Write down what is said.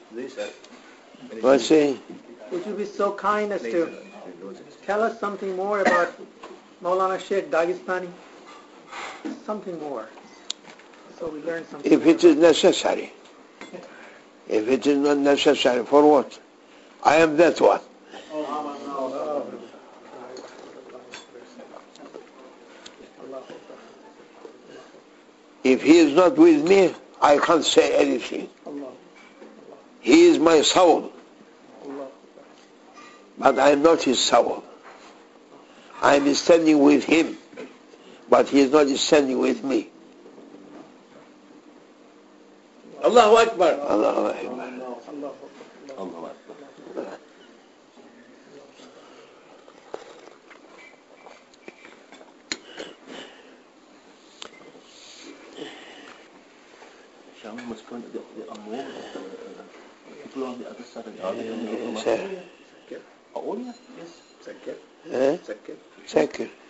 What's saying? Would you be so kind as to tell us something more about Maulana Sheikh Dagestani? Something more. So we learn something. If it is necessary. If it is not necessary, for what? I am that one. If he is not with me, I can't say anything. He is my soul. But I am not his soul. I am standing with him, but he is not standing with me. Allahu Akbar. Allahu Akbar. Allahu Akbar. Shall must go into the Amor, people on the other side of the island. Yes. Oh, yeah, yes. Second.